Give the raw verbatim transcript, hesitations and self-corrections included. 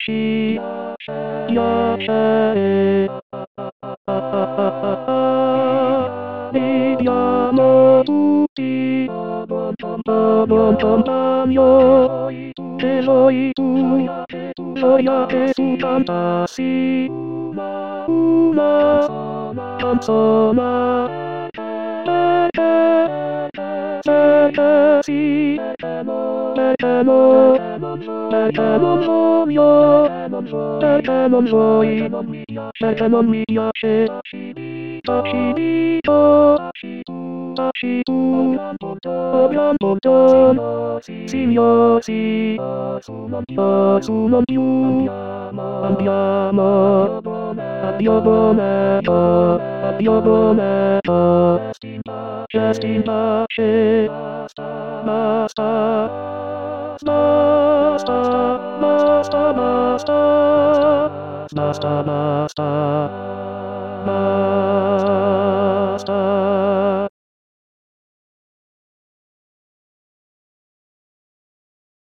しやしゃえリビアの時ボンボンボンボンボンボンよデロイトロヤテスファンタシーウマパンソナセカシベカモベカモンロミオベカモンロイベカモンミヤシェタシビトタシトオビャンボントンシミョシスノンピュスノンピュアンビアマアビオボネトアビオボネトジャスティンバシェマスターマスターマスターマスターマスターマスターマスター